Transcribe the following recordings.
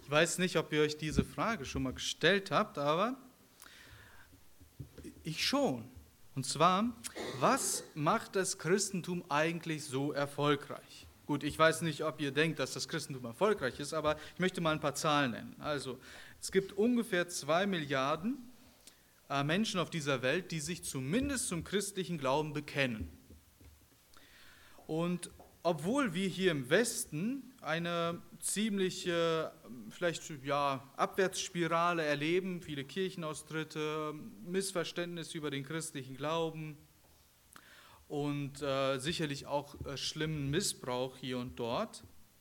Ich weiß nicht, ob ihr euch diese Frage schon mal gestellt habt, aber ich schon. Und zwar, was macht das Christentum eigentlich so erfolgreich? Gut, ich weiß nicht, ob ihr denkt, dass das Christentum erfolgreich ist, aber ich möchte mal ein paar Zahlen nennen. Also, es gibt ungefähr 2 Milliarden Menschen auf dieser Welt, die sich zumindest zum christlichen Glauben bekennen. Und obwohl wir hier im Westen eine ziemliche, vielleicht Abwärtsspirale erleben, viele Kirchenaustritte, Missverständnisse über den christlichen Glauben und sicherlich auch schlimmen Missbrauch hier und dort,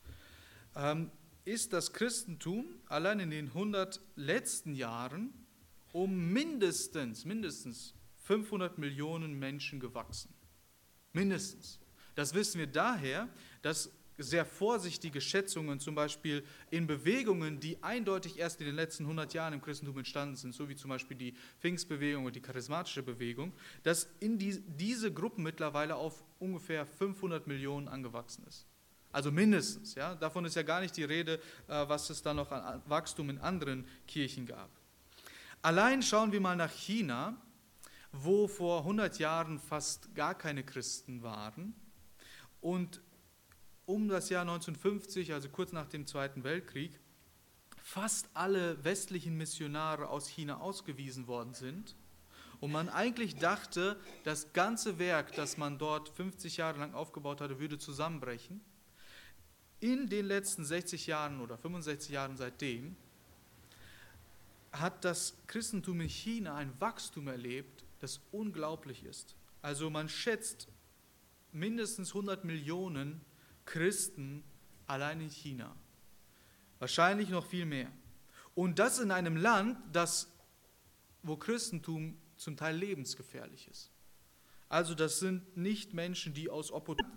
ist das Christentum allein in den 100 letzten Jahren um mindestens 500 Millionen Menschen gewachsen. Mindestens. Das wissen wir daher, dass sehr vorsichtige Schätzungen zum Beispiel in Bewegungen, die eindeutig erst in den letzten 100 Jahren im Christentum entstanden sind, so wie zum Beispiel die Pfingstbewegung und die charismatische Bewegung, dass in diese Gruppen mittlerweile auf ungefähr 500 Millionen angewachsen ist. Also mindestens. Ja? Davon ist ja gar nicht die Rede, was es da noch an Wachstum in anderen Kirchen gab. Allein schauen wir mal nach China, wo vor 100 Jahren fast gar keine Christen waren. Und um das Jahr 1950, also kurz nach dem Zweiten Weltkrieg, fast alle westlichen Missionare aus China ausgewiesen worden sind. Und man eigentlich dachte, das ganze Werk, das man dort 50 Jahre lang aufgebaut hatte, würde zusammenbrechen. In den letzten 60 Jahren oder 65 Jahren seitdem hat das Christentum in China ein Wachstum erlebt, das unglaublich ist. Also man schätzt mindestens 100 Millionen Christen allein in China. Wahrscheinlich noch viel mehr. Und das in einem Land, wo Christentum zum Teil lebensgefährlich ist. Also das sind nicht Menschen, die aus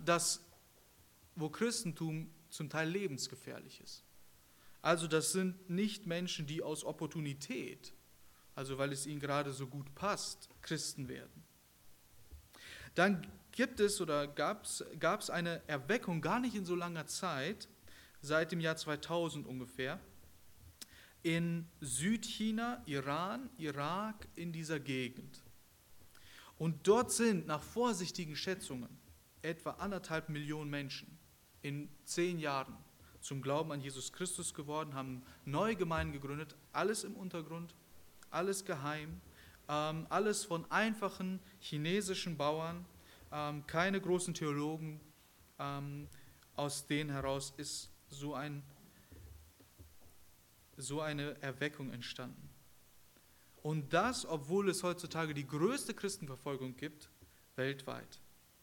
wo Christentum zum Teil lebensgefährlich ist. Also das sind nicht Menschen, die aus Opportunität, also weil es ihnen gerade so gut passt, Christen werden. Dann gab es eine Erweckung gar nicht in so langer Zeit, seit dem Jahr 2000 ungefähr, in Südchina, Iran, Irak, in dieser Gegend. Und dort sind nach vorsichtigen Schätzungen etwa 1,5 Millionen Menschen in 10 Jahren zum Glauben an Jesus Christus geworden, haben neue Gemeinden gegründet, alles im Untergrund, alles geheim, alles von einfachen chinesischen Bauern, keine großen Theologen, aus denen heraus ist so eine Erweckung entstanden. Und das, obwohl es heutzutage die größte Christenverfolgung gibt, weltweit.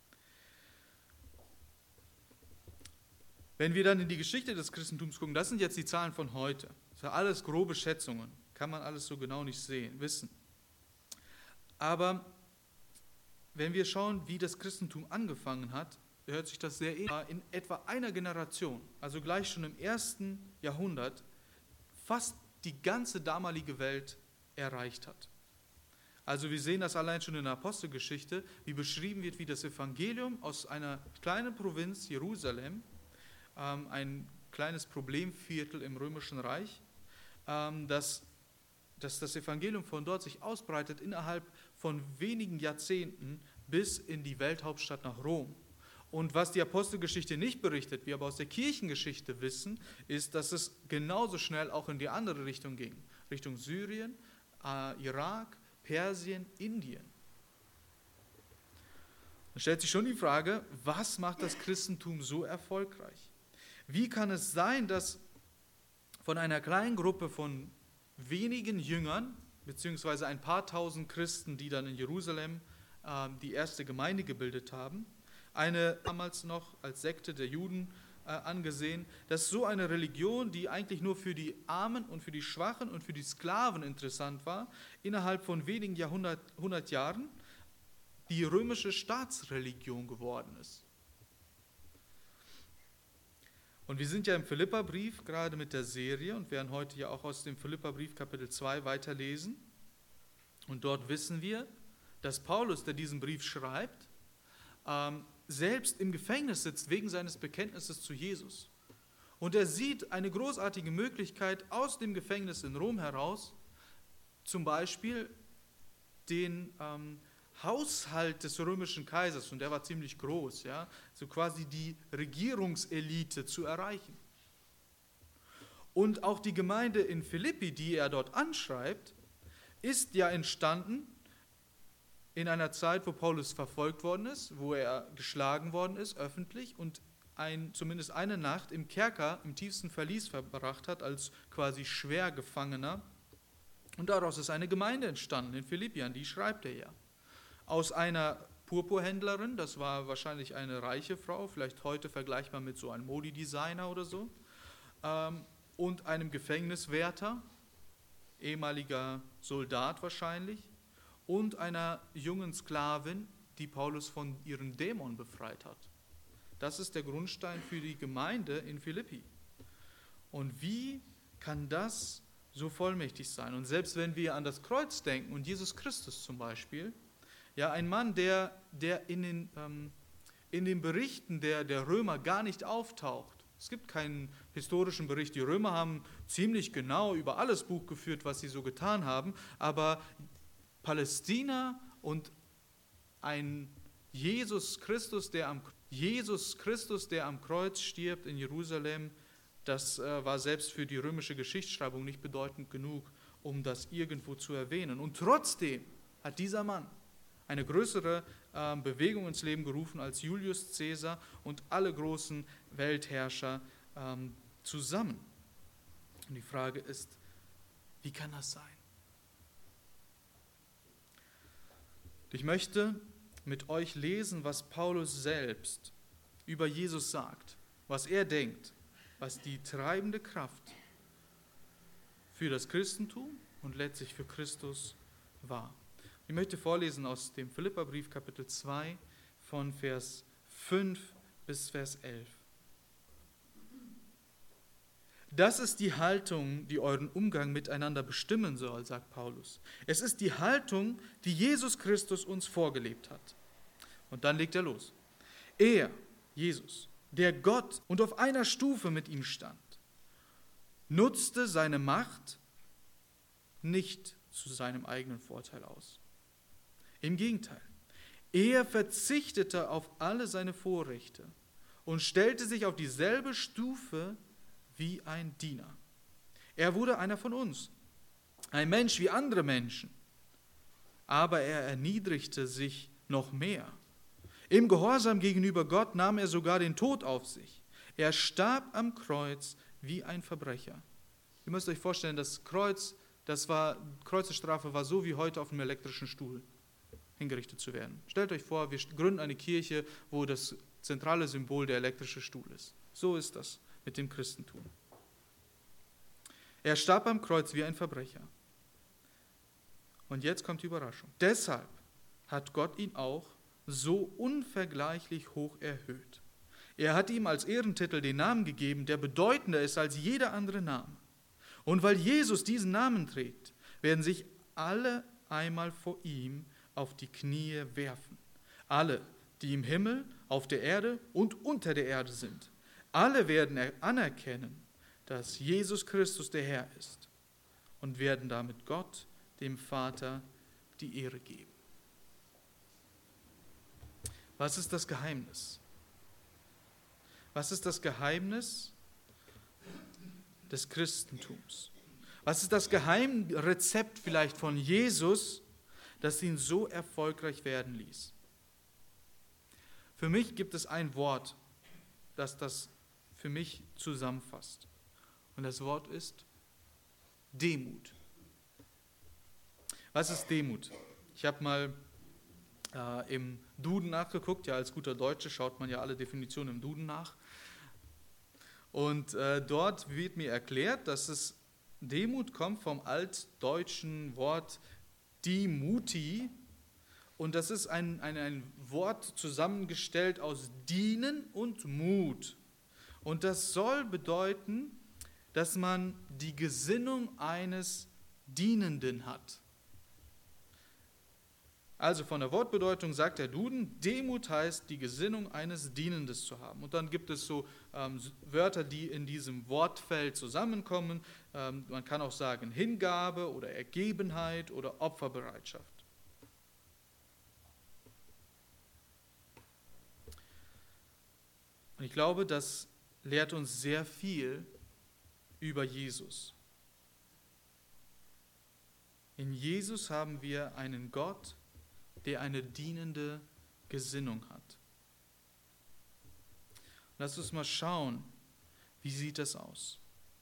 Wenn wir dann in die Geschichte des Christentums gucken, das sind jetzt die Zahlen von heute. Das sind alles grobe Schätzungen, kann man alles so genau nicht wissen. Aber wenn wir schauen, wie das Christentum angefangen hat, hört sich das sehr ähnlich in etwa einer Generation, also gleich schon im 1. Jahrhundert, fast die ganze damalige Welt erreicht hat. Also wir sehen das allein schon in der Apostelgeschichte, wie beschrieben wird, wie das Evangelium aus einer kleinen Provinz, Jerusalem, ein kleines Problemviertel im Römischen Reich, dass das Evangelium von dort sich ausbreitet innerhalb von wenigen Jahrzehnten bis in die Welthauptstadt nach Rom. Und was die Apostelgeschichte nicht berichtet, wir aber aus der Kirchengeschichte wissen, ist, dass es genauso schnell auch in die andere Richtung ging. Richtung Syrien, Irak, Persien, Indien. Dann stellt sich schon die Frage, was macht das Christentum so erfolgreich? Wie kann es sein, dass von einer kleinen Gruppe von wenigen Jüngern, beziehungsweise ein paar tausend Christen, die dann in Jerusalem die erste Gemeinde gebildet haben, eine damals noch als Sekte der Juden angesehen, dass so eine Religion, die eigentlich nur für die Armen und für die Schwachen und für die Sklaven interessant war, innerhalb von wenigen hundert Jahren die römische Staatsreligion geworden ist. Und wir sind ja im Philipperbrief gerade mit der Serie und werden heute ja auch aus dem Philipperbrief Kapitel 2 weiterlesen. Und dort wissen wir, dass Paulus, der diesen Brief schreibt, selbst im Gefängnis sitzt wegen seines Bekenntnisses zu Jesus. Und er sieht eine großartige Möglichkeit aus dem Gefängnis in Rom heraus, zum Beispiel den Haushalt des römischen Kaisers, und der war ziemlich groß, ja, so quasi die Regierungselite zu erreichen. Und auch die Gemeinde in Philippi, die er dort anschreibt, ist ja entstanden in einer Zeit, wo Paulus verfolgt worden ist, wo er geschlagen worden ist, öffentlich, und zumindest eine Nacht im Kerker, im tiefsten Verlies verbracht hat, als quasi Schwergefangener. Und daraus ist eine Gemeinde entstanden in Philippi, an die schreibt er ja. Aus einer Purpurhändlerin, das war wahrscheinlich eine reiche Frau, vielleicht heute vergleichbar mit so einem Modi-Designer oder so, und einem Gefängniswärter, ehemaliger Soldat wahrscheinlich, und einer jungen Sklavin, die Paulus von ihren Dämonen befreit hat. Das ist der Grundstein für die Gemeinde in Philippi. Und wie kann das so vollmächtig sein? Und selbst wenn wir an das Kreuz denken und Jesus Christus zum Beispiel, ja, ein Mann, der in den Berichten der Römer gar nicht auftaucht. Es gibt keinen historischen Bericht. Die Römer haben ziemlich genau über alles Buch geführt, was sie so getan haben, aber Palästina und ein Jesus Christus, der am Kreuz stirbt in Jerusalem, das war selbst für die römische Geschichtsschreibung nicht bedeutend genug, um das irgendwo zu erwähnen. Und trotzdem hat dieser Mann eine größere Bewegung ins Leben gerufen als Julius Caesar und alle großen Weltherrscher zusammen. Und die Frage ist, wie kann das sein? Ich möchte mit euch lesen, was Paulus selbst über Jesus sagt, was er denkt, was die treibende Kraft für das Christentum und letztlich für Christus war. Ich möchte vorlesen aus dem Philipperbrief Kapitel 2 von Vers 5 bis Vers 11. Das ist die Haltung, die euren Umgang miteinander bestimmen soll, sagt Paulus. Es ist die Haltung, die Jesus Christus uns vorgelebt hat. Und dann legt er los. Er, Jesus, der Gott und auf einer Stufe mit ihm stand, nutzte seine Macht nicht zu seinem eigenen Vorteil aus. Im Gegenteil, er verzichtete auf alle seine Vorrechte und stellte sich auf dieselbe Stufe wie ein Diener. Er wurde einer von uns, ein Mensch wie andere Menschen, aber er erniedrigte sich noch mehr. Im Gehorsam gegenüber Gott nahm er sogar den Tod auf sich. Er starb am Kreuz wie ein Verbrecher. Ihr müsst euch vorstellen, das Kreuzesstrafe war so wie heute auf einem elektrischen Stuhl hingerichtet zu werden. Stellt euch vor, wir gründen eine Kirche, wo das zentrale Symbol der elektrische Stuhl ist. So ist das mit dem Christentum. Er starb am Kreuz wie ein Verbrecher. Und jetzt kommt die Überraschung. Deshalb hat Gott ihn auch so unvergleichlich hoch erhöht. Er hat ihm als Ehrentitel den Namen gegeben, der bedeutender ist als jeder andere Name. Und weil Jesus diesen Namen trägt, werden sich alle einmal vor ihm auf die Knie werfen. Alle, die im Himmel, auf der Erde und unter der Erde sind. Alle werden anerkennen, dass Jesus Christus der Herr ist und werden damit Gott, dem Vater, die Ehre geben. Was ist das Geheimnis? Was ist das Geheimnis des Christentums? Was ist das Geheimrezept vielleicht von Jesus, das ihn so erfolgreich werden ließ? Für mich gibt es ein Wort, das das für mich zusammenfasst. Und das Wort ist Demut. Was ist Demut? Ich habe mal im Duden nachgeguckt. Ja, als guter Deutsche schaut man ja alle Definitionen im Duden nach. Und dort wird mir erklärt, dass Demut kommt vom altdeutschen Wort dimuti. Und das ist ein Wort zusammengestellt aus dienen und Mut. Und das soll bedeuten, dass man die Gesinnung eines Dienenden hat. Also von der Wortbedeutung sagt der Duden, Demut heißt, die Gesinnung eines Dienendes zu haben. Und dann gibt es so Wörter, die in diesem Wortfeld zusammenkommen. Man kann auch sagen Hingabe oder Ergebenheit oder Opferbereitschaft. Und ich glaube, das lehrt uns sehr viel über Jesus. In Jesus haben wir einen Gott, der eine dienende Gesinnung hat. Lass uns mal schauen, wie sieht das aus?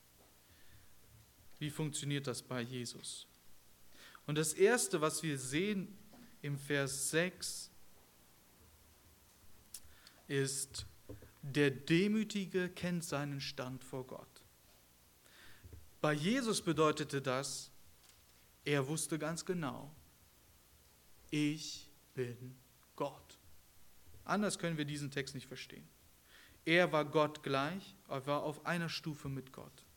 Wie funktioniert das bei Jesus? Und das Erste, was wir sehen im Vers 6, ist, der Demütige kennt seinen Stand vor Gott. Bei Jesus bedeutete das, er wusste ganz genau, ich bin Gott. Anders können wir diesen Text nicht verstehen. Er war Gott gleich, er war auf einer Stufe mit Gott.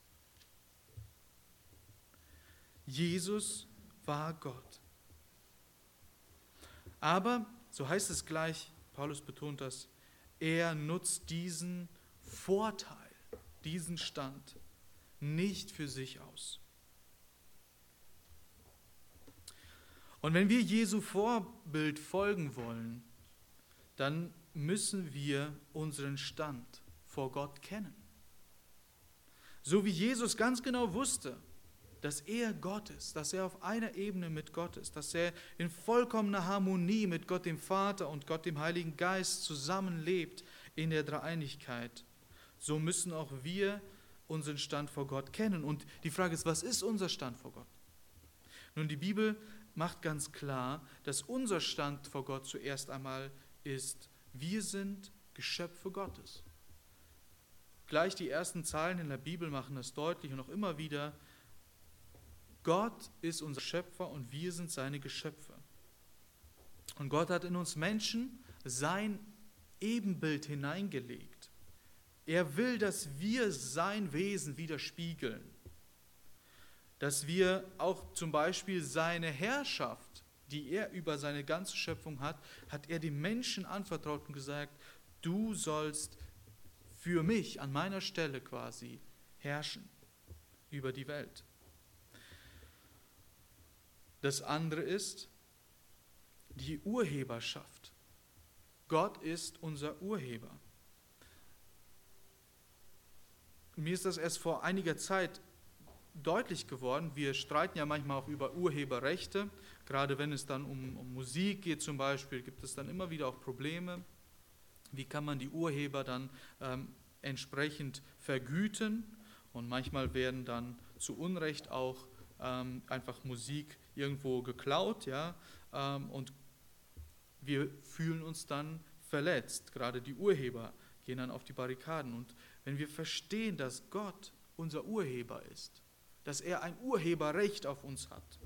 Jesus war Gott. Aber, so heißt es gleich, Paulus betont das, er nutzt diesen Vorteil, diesen Stand nicht für sich aus. Und wenn wir Jesu Vorbild folgen wollen, dann müssen wir unseren Stand vor Gott kennen. So wie Jesus ganz genau wusste, dass er Gott ist, dass er auf einer Ebene mit Gott ist, dass er in vollkommener Harmonie mit Gott dem Vater und Gott dem Heiligen Geist zusammenlebt in der Dreieinigkeit, so müssen auch wir unseren Stand vor Gott kennen. Und die Frage ist, was ist unser Stand vor Gott? Nun, die Bibel macht ganz klar, dass unser Stand vor Gott zuerst einmal ist, wir sind Geschöpfe Gottes. Gleich die ersten Zeilen in der Bibel machen das deutlich und auch immer wieder, Gott ist unser Schöpfer und wir sind seine Geschöpfe. Und Gott hat in uns Menschen sein Ebenbild hineingelegt. Er will, dass wir sein Wesen widerspiegeln. Dass wir auch zum Beispiel seine Herrschaft, die er über seine ganze Schöpfung hat, hat er dem Menschen anvertraut und gesagt, du sollst für mich an meiner Stelle quasi herrschen über die Welt. Das andere ist die Urheberschaft. Gott ist unser Urheber. Mir ist das erst vor einiger Zeit deutlich geworden. Wir streiten ja manchmal auch über Urheberrechte. Gerade wenn es dann um Musik geht zum Beispiel, gibt es dann immer wieder auch Probleme. Wie kann man die Urheber dann entsprechend vergüten? Und manchmal werden dann zu Unrecht auch einfach Musik irgendwo geklaut, ja, und wir fühlen uns dann verletzt. Gerade die Urheber gehen dann auf die Barrikaden. Und wenn wir verstehen, dass Gott unser Urheber ist, dass er ein Urheberrecht auf uns hat,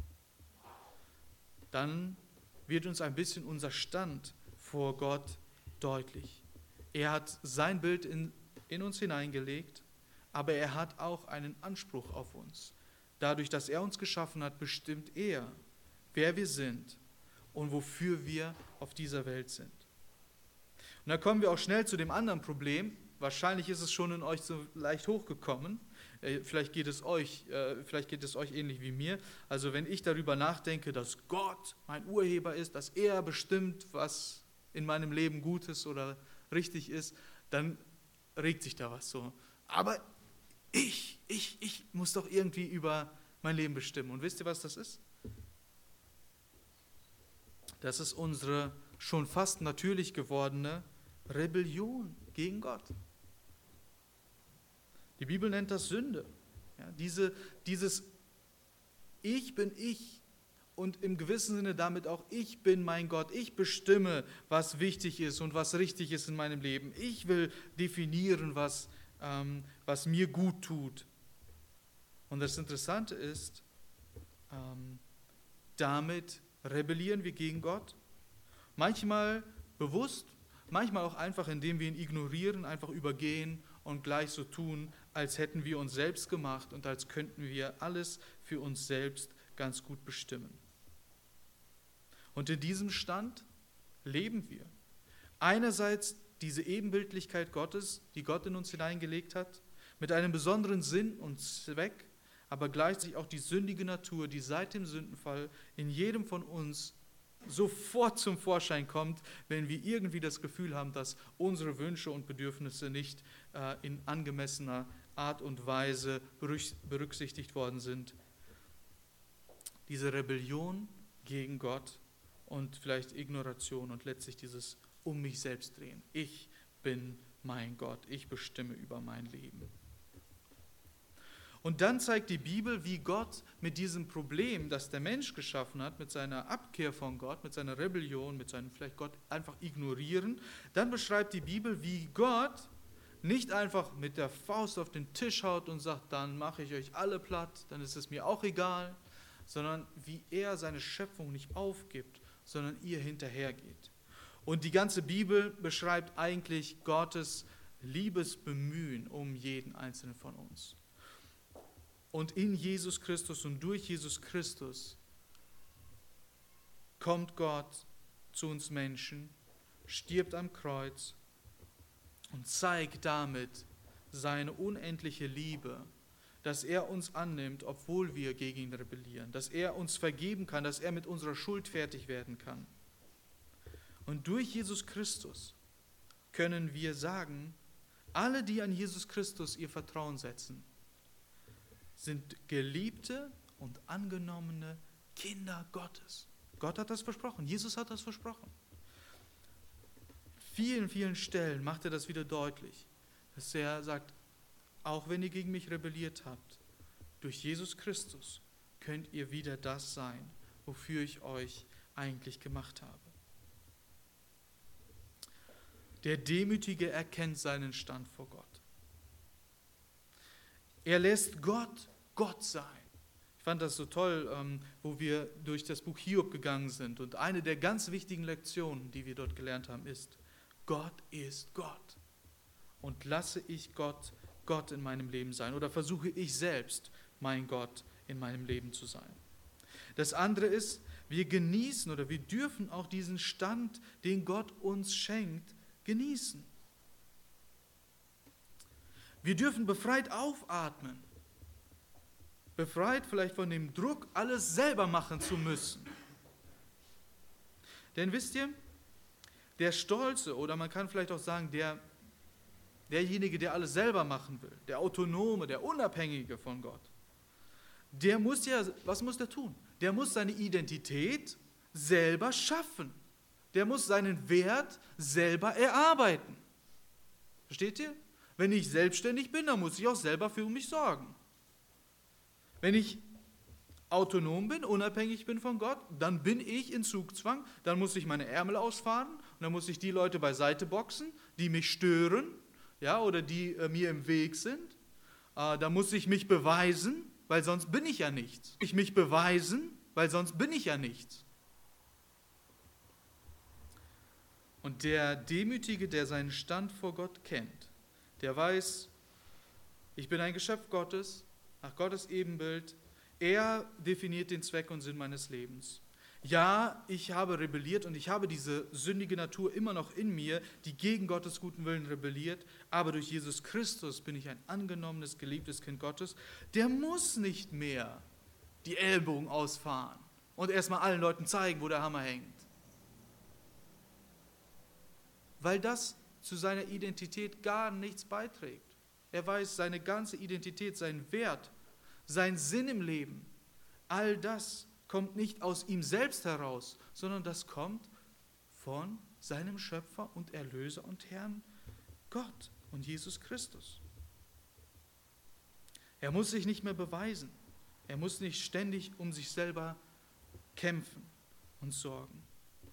dann wird uns ein bisschen unser Stand vor Gott deutlich. Er hat sein Bild in uns hineingelegt, aber er hat auch einen Anspruch auf uns. Dadurch, dass er uns geschaffen hat, bestimmt er, wer wir sind und wofür wir auf dieser Welt sind. Und da kommen wir auch schnell zu dem anderen Problem. Wahrscheinlich ist es schon in euch so leicht hochgekommen. Vielleicht geht es euch ähnlich wie mir. Also wenn ich darüber nachdenke, dass Gott mein Urheber ist, dass er bestimmt, was in meinem Leben gut ist oder richtig ist, dann regt sich da was so. Aber ich muss doch irgendwie über mein Leben bestimmen. Und wisst ihr, was das ist? Das ist unsere schon fast natürlich gewordene Rebellion gegen Gott. Die Bibel nennt das Sünde. Ja, dieses Ich bin ich und im gewissen Sinne damit auch ich bin mein Gott. Ich bestimme, was wichtig ist und was richtig ist in meinem Leben. Ich will definieren, was mir gut tut. Und das Interessante ist, damit rebellieren wir gegen Gott. Manchmal bewusst, manchmal auch einfach, indem wir ihn ignorieren, einfach übergehen und gleich so tun, als hätten wir uns selbst gemacht und als könnten wir alles für uns selbst ganz gut bestimmen. Und in diesem Stand leben wir. Einerseits diese Ebenbildlichkeit Gottes, die Gott in uns hineingelegt hat, mit einem besonderen Sinn und Zweck, aber gleichzeitig auch die sündige Natur, die seit dem Sündenfall in jedem von uns sofort zum Vorschein kommt, wenn wir irgendwie das Gefühl haben, dass unsere Wünsche und Bedürfnisse nicht in angemessener Art und Weise berücksichtigt worden sind. Diese Rebellion gegen Gott und vielleicht Ignoration und letztlich dieses um mich selbst drehen. Ich bin mein Gott, ich bestimme über mein Leben. Und dann zeigt die Bibel, wie Gott mit diesem Problem, das der Mensch geschaffen hat, mit seiner Abkehr von Gott, mit seiner Rebellion, mit seinem vielleicht Gott einfach ignorieren, dann beschreibt die Bibel, wie Gott nicht einfach mit der Faust auf den Tisch haut und sagt, dann mache ich euch alle platt, dann ist es mir auch egal, sondern wie er seine Schöpfung nicht aufgibt, sondern ihr hinterhergeht. Und die ganze Bibel beschreibt eigentlich Gottes Liebesbemühen um jeden einzelnen von uns. Und in Jesus Christus und durch Jesus Christus kommt Gott zu uns Menschen, stirbt am Kreuz und zeigt damit seine unendliche Liebe, dass er uns annimmt, obwohl wir gegen ihn rebellieren, dass er uns vergeben kann, dass er mit unserer Schuld fertig werden kann. Und durch Jesus Christus können wir sagen, alle, die an Jesus Christus ihr Vertrauen setzen, sind geliebte und angenommene Kinder Gottes. Gott hat das versprochen, Jesus hat das versprochen. Vielen, vielen Stellen macht er das wieder deutlich, dass er sagt, auch wenn ihr gegen mich rebelliert habt, durch Jesus Christus könnt ihr wieder das sein, wofür ich euch eigentlich gemacht habe. Der Demütige erkennt seinen Stand vor Gott. Er lässt Gott Gott sein. Ich fand das so toll, wo wir durch das Buch Hiob gegangen sind. Und eine der ganz wichtigen Lektionen, die wir dort gelernt haben, ist, Gott ist Gott. Und lasse ich Gott Gott in meinem Leben sein oder versuche ich selbst, mein Gott in meinem Leben zu sein. Das andere ist, wir genießen oder wir dürfen auch diesen Stand, den Gott uns schenkt, genießen. Wir dürfen befreit aufatmen. Befreit vielleicht von dem Druck, alles selber machen zu müssen. Denn wisst ihr, der Stolze, oder man kann vielleicht auch sagen, derjenige, der alles selber machen will, der Autonome, der Unabhängige von Gott, der muss ja, was muss der tun? Der muss seine Identität selber schaffen. Der muss seinen Wert selber erarbeiten. Versteht ihr? Wenn ich selbstständig bin, dann muss ich auch selber für mich sorgen. Wenn ich autonom bin, unabhängig bin von Gott, dann bin ich in Zugzwang, dann muss ich meine Ärmel ausfahren und dann muss ich die Leute beiseite boxen, die mich stören, ja, oder die mir im Weg sind. Da muss ich mich beweisen, weil sonst bin ich ja nichts. Ich mich beweisen, weil sonst bin ich ja nichts. Und der Demütige, der seinen Stand vor Gott kennt, der weiß, ich bin ein Geschöpf Gottes, nach Gottes Ebenbild. Er definiert den Zweck und Sinn meines Lebens. Ja, ich habe rebelliert und ich habe diese sündige Natur immer noch in mir, die gegen Gottes guten Willen rebelliert, aber durch Jesus Christus bin ich ein angenommenes, geliebtes Kind Gottes. Der muss nicht mehr die Ellbogen ausfahren und erstmal allen Leuten zeigen, wo der Hammer hängt. Weil das zu seiner Identität gar nichts beiträgt. Er weiß, seine ganze Identität, seinen Wert, sein Sinn im Leben, all das kommt nicht aus ihm selbst heraus, sondern das kommt von seinem Schöpfer und Erlöser und Herrn Gott und Jesus Christus. Er muss sich nicht mehr beweisen. Er muss nicht ständig um sich selber kämpfen und sorgen.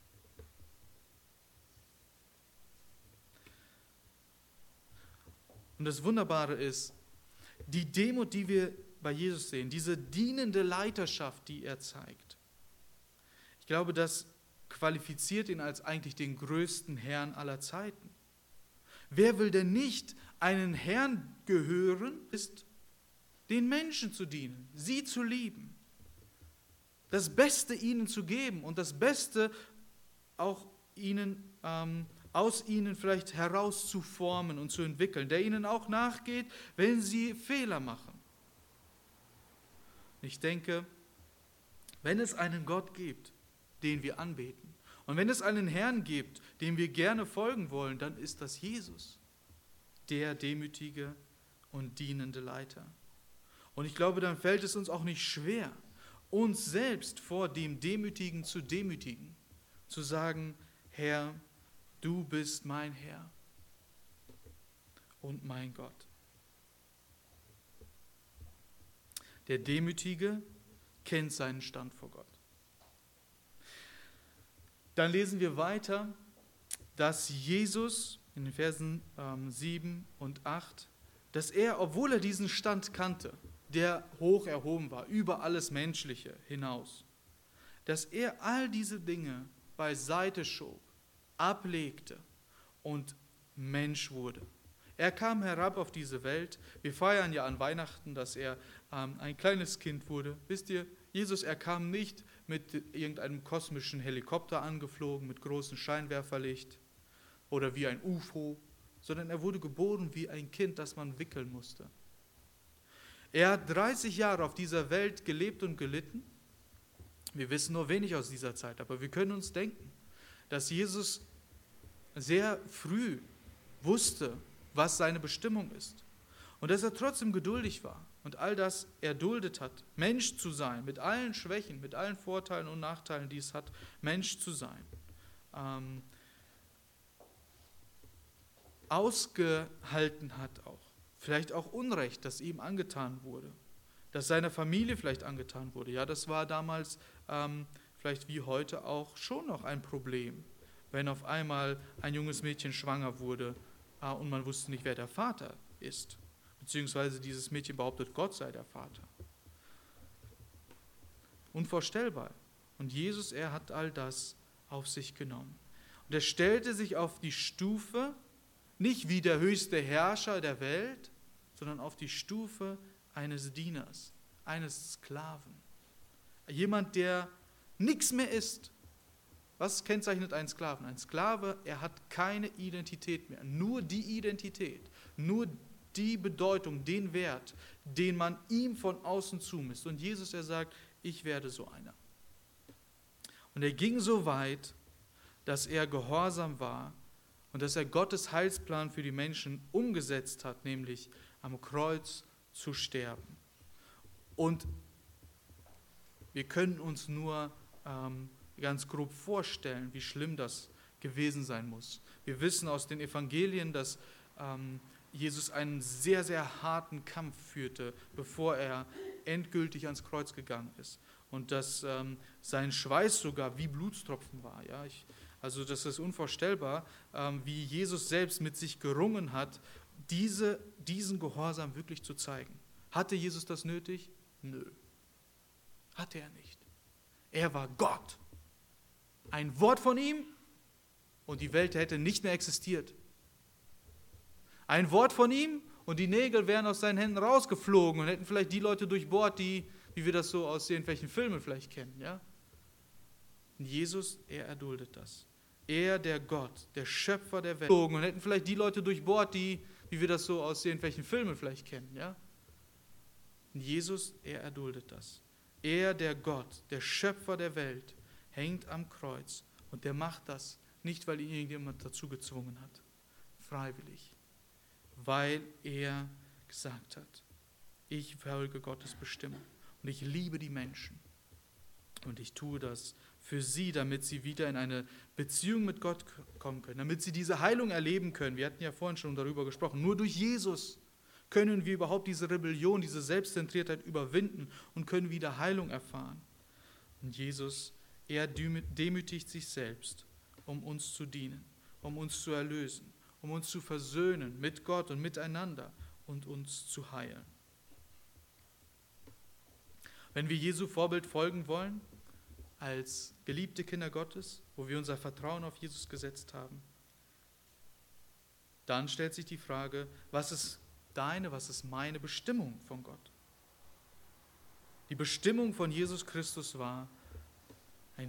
Und das Wunderbare ist, die Demut, die wir bei Jesus sehen, diese dienende Leiterschaft, die er zeigt. Ich glaube, das qualifiziert ihn als eigentlich den größten Herrn aller Zeiten. Wer will denn nicht einen Herrn gehören, ist den Menschen zu dienen, sie zu lieben. das Beste ihnen zu geben und das Beste auch ihnen, aus ihnen vielleicht herauszuformen und zu entwickeln, der ihnen auch nachgeht, wenn sie Fehler machen. Ich denke, wenn es einen Gott gibt, den wir anbeten, und wenn es einen Herrn gibt, dem wir gerne folgen wollen, dann ist das Jesus, der demütige und dienende Leiter. Und ich glaube, dann fällt es uns auch nicht schwer, uns selbst vor dem Demütigen zu demütigen, zu sagen, Herr, du bist mein Herr und mein Gott. Der Demütige kennt seinen Stand vor Gott. Dann lesen wir weiter, dass Jesus in den Versen 7 und 8, dass er, obwohl er diesen Stand kannte, der hoch erhoben war, über alles Menschliche hinaus, dass er all diese Dinge beiseite schob, ablegte und Mensch wurde. Er kam herab auf diese Welt. Wir feiern ja an Weihnachten, dass er ein kleines Kind wurde. Wisst ihr, Jesus, er kam nicht mit irgendeinem kosmischen Helikopter angeflogen, mit großem Scheinwerferlicht oder wie ein UFO, sondern er wurde geboren wie ein Kind, das man wickeln musste. Er hat 30 Jahre auf dieser Welt gelebt und gelitten. Wir wissen nur wenig aus dieser Zeit, aber wir können uns denken, dass Jesus sehr früh wusste, was seine Bestimmung ist. Und dass er trotzdem geduldig war und all das erduldet hat, Mensch zu sein, mit allen Schwächen, mit allen Vorteilen und Nachteilen, die es hat, Mensch zu sein. Ausgehalten hat auch. Vielleicht auch Unrecht, das ihm angetan wurde. Das seiner Familie vielleicht angetan wurde. Ja, das war damals vielleicht wie heute auch schon noch ein Problem, wenn auf einmal ein junges Mädchen schwanger wurde und man wusste nicht, wer der Vater ist. Beziehungsweise dieses Mädchen behauptet, Gott sei der Vater. Unvorstellbar. Und Jesus, er hat all das auf sich genommen. Und er stellte sich auf die Stufe, nicht wie der höchste Herrscher der Welt, sondern auf die Stufe eines Dieners, eines Sklaven. Jemand, der nichts mehr ist. Was kennzeichnet einen Sklaven? Ein Sklave, er hat keine Identität mehr. Nur die Identität, nur die Bedeutung, den Wert, den man ihm von außen zumisst. Und Jesus, er sagt, ich werde so einer. Und er ging so weit, dass er gehorsam war und dass er Gottes Heilsplan für die Menschen umgesetzt hat, nämlich am Kreuz zu sterben. Und wir können uns nur ganz grob vorstellen, wie schlimm das gewesen sein muss. Wir wissen aus den Evangelien, dass Jesus einen sehr, sehr harten Kampf führte, bevor er endgültig ans Kreuz gegangen ist. Und dass sein Schweiß sogar wie Blutstropfen war. Ja? Also das ist unvorstellbar, wie Jesus selbst mit sich gerungen hat, diesen Gehorsam wirklich zu zeigen. Hatte Jesus das nötig? Nö, hatte er nicht. Er war Gott. Ein Wort von ihm und die Welt hätte nicht mehr existiert. Ein Wort von ihm und die Nägel wären aus seinen Händen rausgeflogen und hätten vielleicht die Leute durchbohrt, wie wir das so aus irgendwelchen Filmen vielleicht kennen. Ja? Und Jesus, er erduldet das. Er, der Gott, der Schöpfer der Welt. Und hätten vielleicht die Leute durchbohrt, wie wir das so aus irgendwelchen Filmen vielleicht kennen. Ja? Und Jesus, er erduldet das. Er, der Gott, der Schöpfer der Welt, hängt am Kreuz und der macht das nicht, weil ihn irgendjemand dazu gezwungen hat, freiwillig, weil er gesagt hat, ich folge Gottes Bestimmung und ich liebe die Menschen und ich tue das für sie, damit sie wieder in eine Beziehung mit Gott kommen können, damit sie diese Heilung erleben können. Wir hatten ja vorhin schon darüber gesprochen, nur durch Jesus können wir überhaupt diese Rebellion, diese Selbstzentriertheit überwinden und können wieder Heilung erfahren. Und Jesus, er demütigt sich selbst, um uns zu dienen, um uns zu erlösen, um uns zu versöhnen mit Gott und miteinander und uns zu heilen. Wenn wir Jesu Vorbild folgen wollen, als geliebte Kinder Gottes, wo wir unser Vertrauen auf Jesus gesetzt haben, dann stellt sich die Frage, was ist deine, was ist meine Bestimmung von Gott? Die Bestimmung von Jesus Christus war,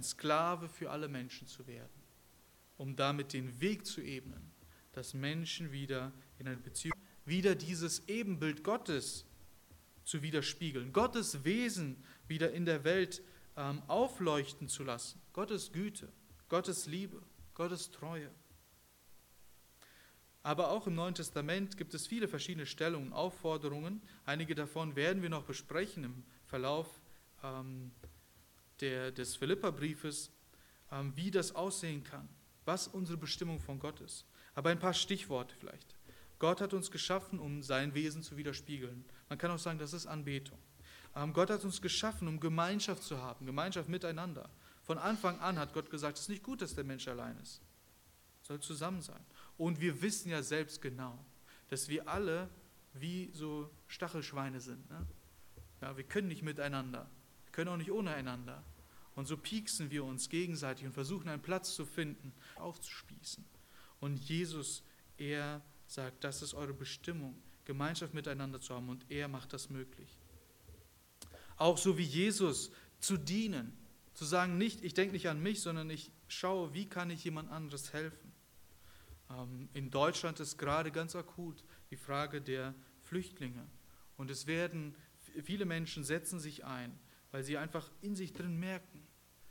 ein Sklave für alle Menschen zu werden, um damit den Weg zu ebnen, dass Menschen wieder in eine Beziehung, wieder dieses Ebenbild Gottes zu widerspiegeln, Gottes Wesen wieder in der Welt aufleuchten zu lassen, Gottes Güte, Gottes Liebe, Gottes Treue. Aber auch im Neuen Testament gibt es viele verschiedene Stellungen, Aufforderungen. Einige davon werden wir noch besprechen im Verlauf des Philipperbriefes, wie das aussehen kann, was unsere Bestimmung von Gott ist. Aber ein paar Stichworte vielleicht. Gott hat uns geschaffen, um sein Wesen zu widerspiegeln. Man kann auch sagen, das ist Anbetung. Gott hat uns geschaffen, um Gemeinschaft zu haben, Gemeinschaft miteinander. Von Anfang an hat Gott gesagt, es ist nicht gut, dass der Mensch allein ist. Soll zusammen sein. Und wir wissen ja selbst genau, dass wir alle wie so Stachelschweine sind. Ne? Ja, wir können nicht miteinander, wir können auch nicht ohne einander. Und so pieksen wir uns gegenseitig und versuchen einen Platz zu finden, aufzuspießen. Und Jesus, er sagt, das ist eure Bestimmung, Gemeinschaft miteinander zu haben, und er macht das möglich. Auch so wie Jesus zu dienen, zu sagen, nicht, ich denke nicht an mich, sondern ich schaue, wie kann ich jemand anderes helfen. In Deutschland ist gerade ganz akut die Frage der Flüchtlinge. Und viele Menschen setzen sich ein, weil sie einfach in sich drin merken,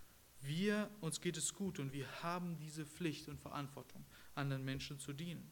uns geht es gut und wir haben diese Pflicht und Verantwortung, anderen Menschen zu dienen.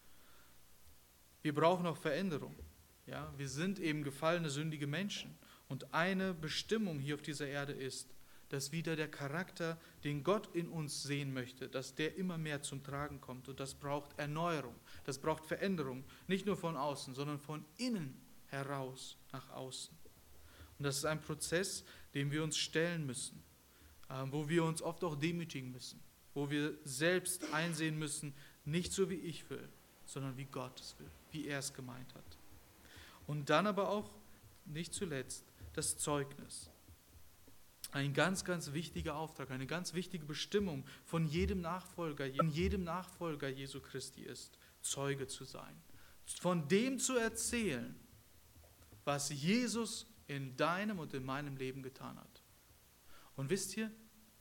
Wir brauchen auch Veränderung. Ja? Wir sind eben gefallene, sündige Menschen. Und eine Bestimmung hier auf dieser Erde ist, dass wieder der Charakter, den Gott in uns sehen möchte, dass der immer mehr zum Tragen kommt. Und das braucht Erneuerung, das braucht Veränderung, nicht nur von außen, sondern von innen heraus nach außen. Und das ist ein Prozess, dem wir uns stellen müssen, wo wir uns oft auch demütigen müssen, wo wir selbst einsehen müssen, nicht so wie ich will, sondern wie Gott es will, wie er es gemeint hat. Und dann aber auch, nicht zuletzt, das Zeugnis. Ein ganz, ganz wichtiger Auftrag, eine ganz wichtige Bestimmung von jedem Nachfolger Jesu Christi ist, Zeuge zu sein. Von dem zu erzählen, was Jesus in deinem und in meinem Leben getan hat. Und wisst ihr,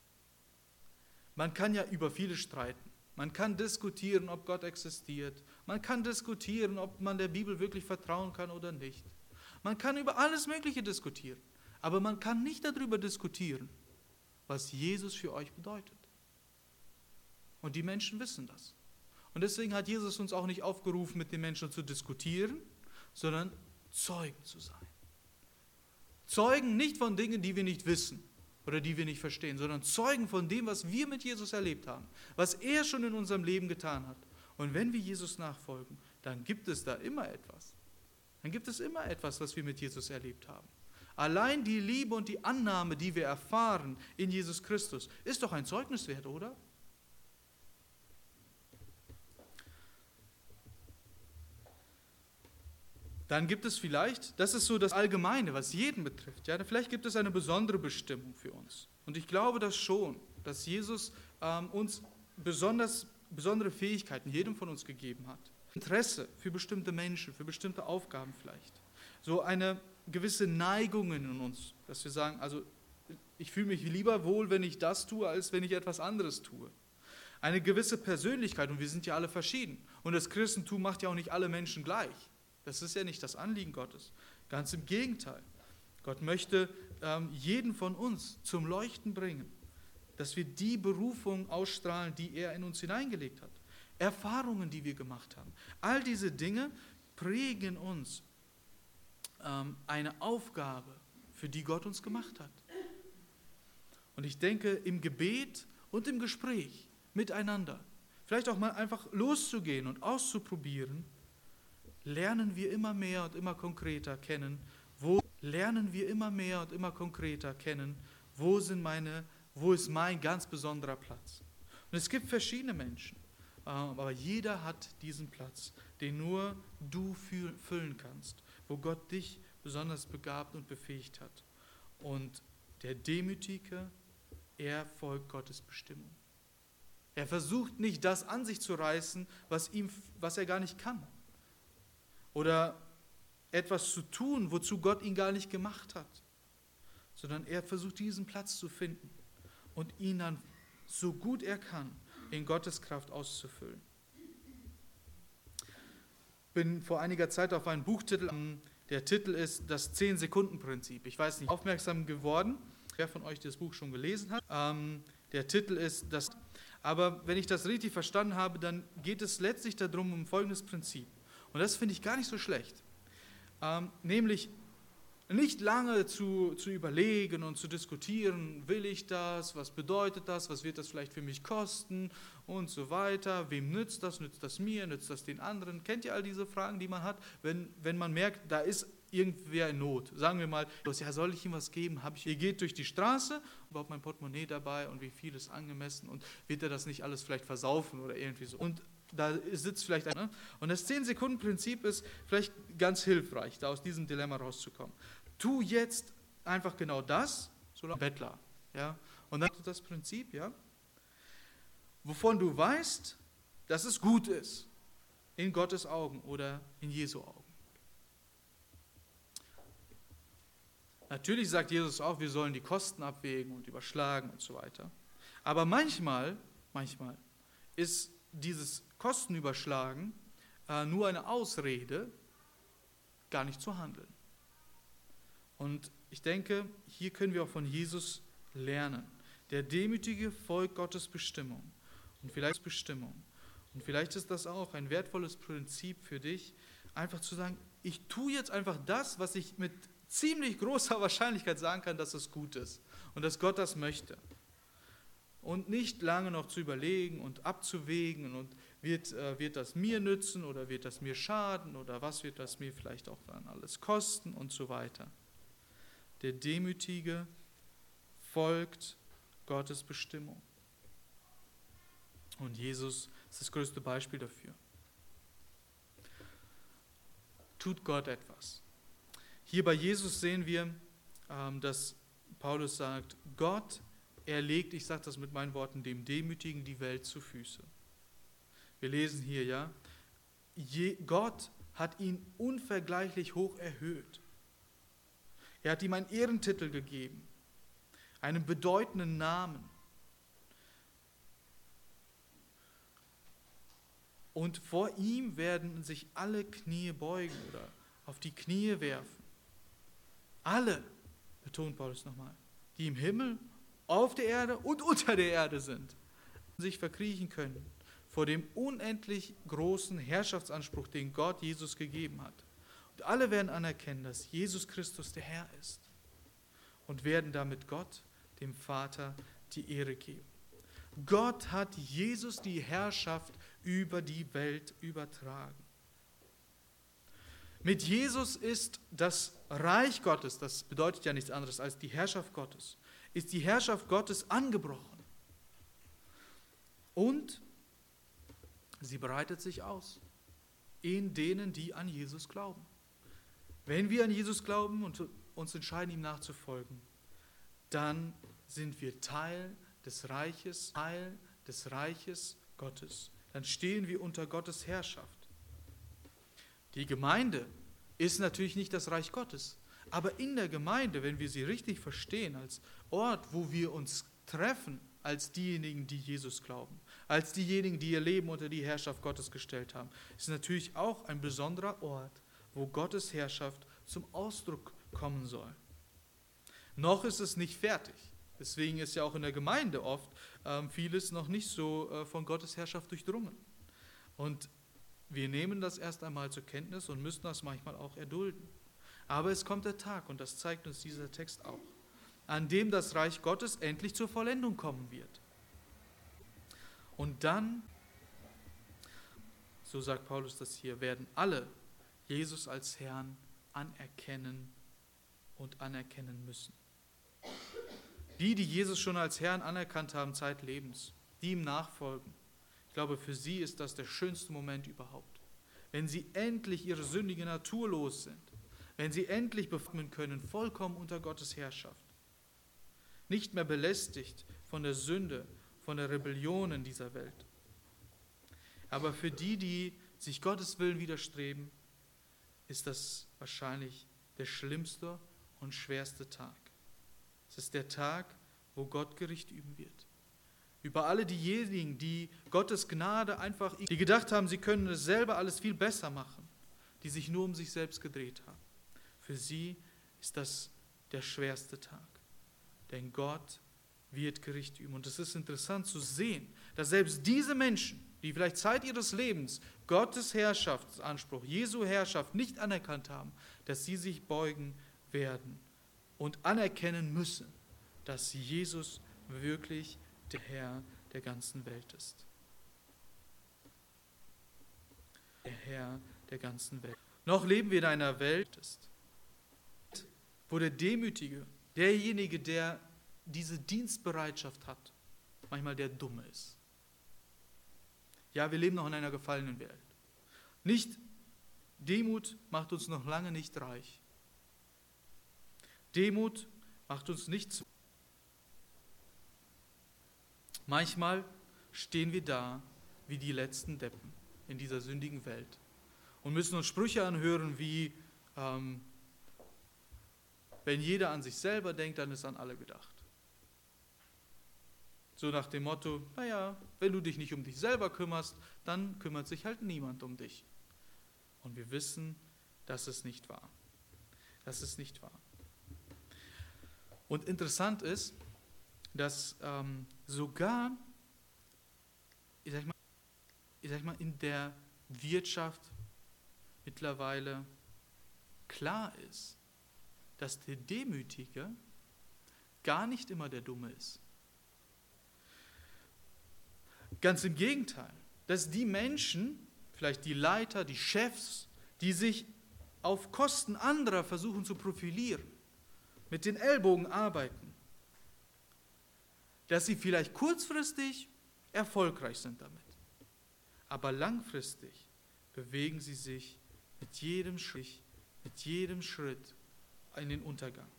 man kann ja über vieles streiten. Man kann diskutieren, ob Gott existiert. Man kann diskutieren, ob man der Bibel wirklich vertrauen kann oder nicht. Man kann über alles Mögliche diskutieren. Aber man kann nicht darüber diskutieren, was Jesus für euch bedeutet. Und die Menschen wissen das. Und deswegen hat Jesus uns auch nicht aufgerufen, mit den Menschen zu diskutieren, sondern Zeugen zu sein. Zeugen nicht von Dingen, die wir nicht wissen oder die wir nicht verstehen, sondern Zeugen von dem, was wir mit Jesus erlebt haben, was er schon in unserem Leben getan hat. Und wenn wir Jesus nachfolgen, dann gibt es da immer etwas. Dann gibt es immer etwas, was wir mit Jesus erlebt haben. Allein die Liebe und die Annahme, die wir erfahren in Jesus Christus, ist doch ein Zeugnis wert, oder? Dann gibt es vielleicht, das ist so das Allgemeine, was jeden betrifft, ja, vielleicht gibt es eine besondere Bestimmung für uns. Und ich glaube das schon, dass Jesus uns besondere Fähigkeiten jedem von uns gegeben hat. Interesse für bestimmte Menschen, für bestimmte Aufgaben vielleicht. So eine gewisse Neigungen in uns, dass wir sagen, also ich fühle mich lieber wohl, wenn ich das tue, als wenn ich etwas anderes tue. Eine gewisse Persönlichkeit, und wir sind ja alle verschieden. Und das Christentum macht ja auch nicht alle Menschen gleich. Das ist ja nicht das Anliegen Gottes. Ganz im Gegenteil. Gott möchte jeden von uns zum Leuchten bringen, dass wir die Berufung ausstrahlen, die er in uns hineingelegt hat. Erfahrungen, die wir gemacht haben. All diese Dinge prägen uns eine Aufgabe, für die Gott uns gemacht hat. Und ich denke, im Gebet und im Gespräch miteinander, vielleicht auch mal einfach loszugehen und auszuprobieren, lernen wir immer mehr und immer konkreter kennen, wo ist mein ganz besonderer Platz. Und es gibt verschiedene Menschen, aber jeder hat diesen Platz, den nur du füllen kannst, wo Gott dich besonders begabt und befähigt hat. Und der Demütige, er folgt Gottes Bestimmung. Er versucht nicht, das an sich zu reißen, was er gar nicht kann. Oder etwas zu tun, wozu Gott ihn gar nicht gemacht hat. Sondern er versucht, diesen Platz zu finden, und ihn dann so gut er kann in Gottes Kraft auszufüllen. Ich bin vor einiger Zeit auf einen Buchtitel, der Titel ist das 10-Sekunden-Prinzip. Ich weiß nicht, aufmerksam geworden, wer von euch das Buch schon gelesen hat. Der Titel ist das, aber wenn ich das richtig verstanden habe, dann geht es letztlich darum, um folgendes Prinzip. Und das finde ich gar nicht so schlecht. Nämlich nicht lange zu überlegen und zu diskutieren, will ich das, was bedeutet das, was wird das vielleicht für mich kosten und so weiter, wem nützt das mir, nützt das den anderen? Kennt ihr all diese Fragen, die man hat, wenn man merkt, da ist irgendwer in Not? Sagen wir mal, ja, soll ich ihm was geben? Ihr geht durch die Straße, überhaupt mein Portemonnaie dabei und wie viel ist angemessen und wird er das nicht alles vielleicht versaufen oder irgendwie so? Und da sitzt vielleicht einer. Und das 10-Sekunden-Prinzip ist vielleicht ganz hilfreich, da aus diesem Dilemma rauszukommen. Tu jetzt einfach genau das, so ein Bettler. Ja? Und dann das Prinzip, ja, wovon du weißt, dass es gut ist, in Gottes Augen oder in Jesu Augen. Natürlich sagt Jesus auch, wir sollen die Kosten abwägen und überschlagen und so weiter. Aber manchmal ist dieses Kostenüberschlagen nur eine Ausrede, gar nicht zu handeln. Und ich denke, hier können wir auch von Jesus lernen. Der Demütige folgt Gottes Bestimmung. Und vielleicht ist das auch ein wertvolles Prinzip für dich, einfach zu sagen, ich tue jetzt einfach das, was ich mit ziemlich großer Wahrscheinlichkeit sagen kann, dass es gut ist und dass Gott das möchte. Und nicht lange noch zu überlegen und abzuwägen und wird das mir nützen oder wird das mir schaden oder was wird das mir vielleicht auch dann alles kosten und so weiter. Der Demütige folgt Gottes Bestimmung. Und Jesus ist das größte Beispiel dafür. Tut Gott etwas. Hier bei Jesus sehen wir, dass Paulus sagt, Gott erlegt, ich sage das mit meinen Worten, dem Demütigen die Welt zu Füße. Wir lesen hier, ja, Gott hat ihn unvergleichlich hoch erhöht. Er hat ihm einen Ehrentitel gegeben, einen bedeutenden Namen. Und vor ihm werden sich alle Knie beugen oder auf die Knie werfen. Alle, betont Paulus nochmal, die im Himmel, auf der Erde und unter der Erde sind, sich verkriechen können vor dem unendlich großen Herrschaftsanspruch, den Gott Jesus gegeben hat. Und alle werden anerkennen, dass Jesus Christus der Herr ist und werden damit Gott, dem Vater, die Ehre geben. Gott hat Jesus die Herrschaft über die Welt übertragen. Mit Jesus ist das Reich Gottes, das bedeutet ja nichts anderes als die Herrschaft Gottes, ist die Herrschaft Gottes angebrochen. Und sie breitet sich aus in denen, die an Jesus glauben. Wenn wir an Jesus glauben und uns entscheiden, ihm nachzufolgen, dann sind wir Teil des Reiches Gottes. Dann stehen wir unter Gottes Herrschaft. Die Gemeinde ist natürlich nicht das Reich Gottes, aber in der Gemeinde, wenn wir sie richtig verstehen, als Ort, wo wir uns treffen, als diejenigen, die Jesus glauben, als diejenigen, die ihr Leben unter die Herrschaft Gottes gestellt haben, ist natürlich auch ein besonderer Ort, wo Gottes Herrschaft zum Ausdruck kommen soll. Noch ist es nicht fertig. Deswegen ist ja auch in der Gemeinde oft vieles noch nicht so von Gottes Herrschaft durchdrungen. Und wir nehmen das erst einmal zur Kenntnis und müssen das manchmal auch erdulden. Aber es kommt der Tag, und das zeigt uns dieser Text auch, an dem das Reich Gottes endlich zur Vollendung kommen wird. Und dann, so sagt Paulus das hier, werden alle Jesus als Herrn anerkennen und anerkennen müssen. Die Jesus schon als Herrn anerkannt haben zeitlebens, die ihm nachfolgen, ich glaube, für sie ist das der schönste Moment überhaupt. Wenn sie endlich ihre sündige Natur los sind, wenn sie endlich bekommen können, vollkommen unter Gottes Herrschaft. Nicht mehr belästigt von der Sünde, von der Rebellion in dieser Welt. Aber für die sich Gottes Willen widerstreben, ist das wahrscheinlich der schlimmste und schwerste Tag. Es ist der Tag, wo Gott Gericht üben wird. Über alle diejenigen, die Gottes Gnade einfach, die gedacht haben, sie können es selber alles viel besser machen, die sich nur um sich selbst gedreht haben. Für sie ist das der schwerste Tag. Denn Gott wird Gericht üben. Und es ist interessant zu sehen, dass selbst diese Menschen, die vielleicht Zeit ihres Lebens Gottes Herrschaftsanspruch, Jesu Herrschaft nicht anerkannt haben, dass sie sich beugen werden und anerkennen müssen, dass Jesus wirklich der Herr der ganzen Welt ist. Der Herr der ganzen Welt. Noch leben wir in einer Welt, wo der Demütige, derjenige, der diese Dienstbereitschaft hat, manchmal der Dumme ist. Ja, wir leben noch in einer gefallenen Welt. Demut macht uns noch lange nicht reich. Demut macht uns nicht zu. Manchmal stehen wir da wie die letzten Deppen in dieser sündigen Welt und müssen uns Sprüche anhören wie, wenn jeder an sich selber denkt, dann ist an alle gedacht. So nach dem Motto, naja, wenn du dich nicht um dich selber kümmerst, dann kümmert sich halt niemand um dich. Und wir wissen, das ist nicht wahr. Das ist nicht wahr. Und interessant ist, dass sogar, ich sag mal, in der Wirtschaft mittlerweile klar ist, dass der Demütige gar nicht immer der Dumme ist. Ganz im Gegenteil, dass die Menschen, vielleicht die Leiter, die Chefs, die sich auf Kosten anderer versuchen zu profilieren, mit den Ellbogen arbeiten, dass sie vielleicht kurzfristig erfolgreich sind damit, aber langfristig bewegen sie sich mit jedem Schritt in den Untergang.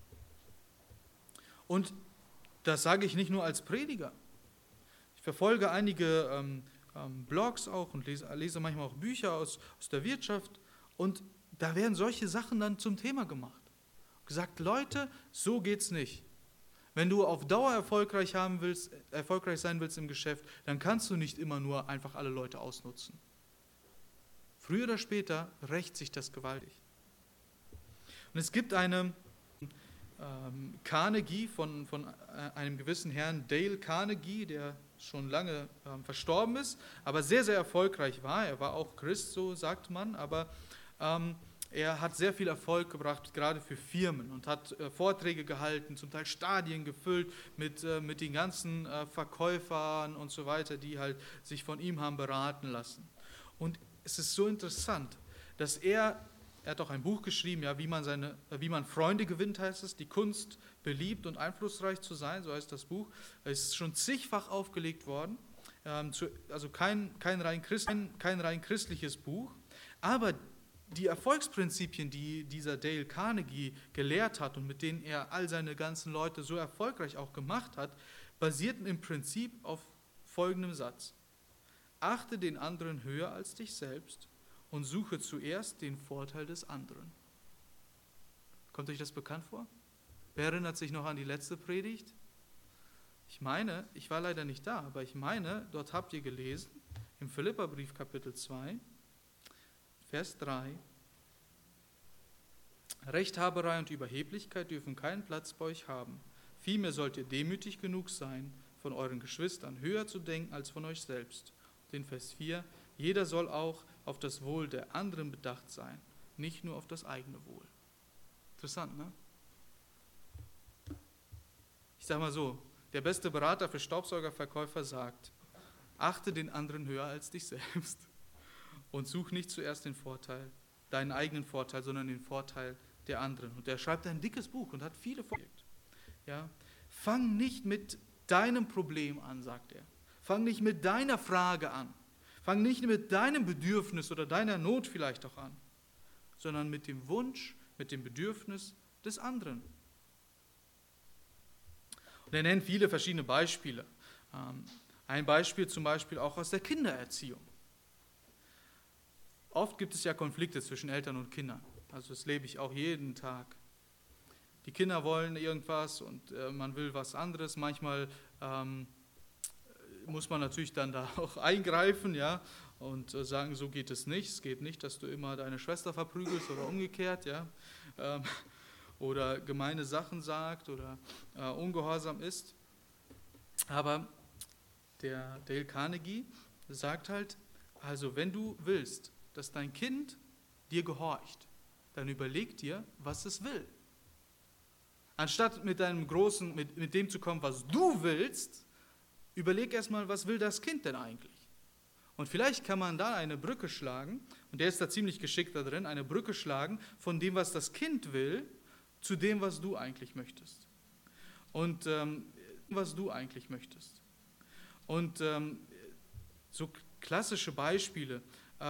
Und das sage ich nicht nur als Prediger. Ich verfolge einige Blogs auch und lese manchmal auch Bücher aus der Wirtschaft und da werden solche Sachen dann zum Thema gemacht. Gesagt, Leute, so geht's nicht. Wenn du auf Dauer erfolgreich sein willst im Geschäft, dann kannst du nicht immer nur einfach alle Leute ausnutzen. Früher oder später rächt sich das gewaltig. Und es gibt eine Carnegie von einem gewissen Herrn Dale Carnegie, der schon lange verstorben ist, aber sehr, sehr erfolgreich war. Er war auch Christ, so sagt man, aber er hat sehr viel Erfolg gebracht, gerade für Firmen und hat Vorträge gehalten, zum Teil Stadien gefüllt mit den ganzen Verkäufern und so weiter, die halt sich von ihm haben beraten lassen. Und es ist so interessant, dass er hat auch ein Buch geschrieben, ja, wie man Freunde gewinnt, heißt es, die Kunst, beliebt und einflussreich zu sein, so heißt das Buch. Es ist schon zigfach aufgelegt worden, also kein rein christliches Buch, aber die Erfolgsprinzipien, die dieser Dale Carnegie gelehrt hat und mit denen er all seine ganzen Leute so erfolgreich auch gemacht hat, basierten im Prinzip auf folgendem Satz: Achte den anderen höher als dich selbst und suche zuerst den Vorteil des anderen. Kommt euch das bekannt vor? Wer erinnert sich noch an die letzte Predigt? Ich meine, ich war leider nicht da, aber ich meine, dort habt ihr gelesen, im Philipperbrief Kapitel 2, Vers 3, Rechthaberei und Überheblichkeit dürfen keinen Platz bei euch haben. Vielmehr sollt ihr demütig genug sein, von euren Geschwistern höher zu denken als von euch selbst. Und in Vers 4, jeder soll auch auf das Wohl der anderen bedacht sein, nicht nur auf das eigene Wohl. Interessant, ne? Ich sage mal so, der beste Berater für Staubsaugerverkäufer sagt, achte den anderen höher als dich selbst und such nicht zuerst deinen eigenen Vorteil, sondern den Vorteil der anderen. Und er schreibt ein dickes Buch und hat viele Vorteile. Ja? Fang nicht mit deinem Problem an, sagt er. Fang nicht mit deiner Frage an. Fang nicht mit deinem Bedürfnis oder deiner Not vielleicht auch an, sondern mit dem Wunsch, mit dem Bedürfnis des anderen. Und er nennt viele verschiedene Beispiele. Ein Beispiel zum Beispiel auch aus der Kindererziehung. Oft gibt es ja Konflikte zwischen Eltern und Kindern. Also das lebe ich auch jeden Tag. Die Kinder wollen irgendwas und man will was anderes. Manchmal muss man natürlich dann da auch eingreifen, ja, und sagen, so geht es nicht. Es geht nicht, dass du immer deine Schwester verprügelst oder umgekehrt, ja, oder gemeine Sachen sagt oder ungehorsam ist. Aber der Dale Carnegie sagt halt, also wenn du willst, dass dein Kind dir gehorcht, dann überleg dir, was es will. Anstatt mit dem zu kommen, was du willst, überleg erstmal, was will das Kind denn eigentlich? Und vielleicht kann man da eine Brücke schlagen, und der ist da ziemlich geschickt da drin, eine Brücke schlagen von dem, was das Kind will, zu dem, was du eigentlich möchtest. Und was du eigentlich möchtest. Und so klassische Beispiele,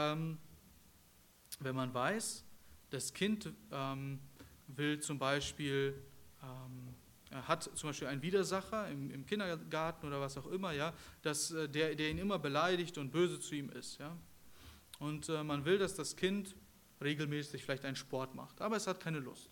wenn man weiß, das Kind will zum Beispiel, hat zum Beispiel einen Widersacher im Kindergarten oder was auch immer, ja, der ihn immer beleidigt und böse zu ihm ist. Ja. Und man will, dass das Kind regelmäßig vielleicht einen Sport macht, aber es hat keine Lust.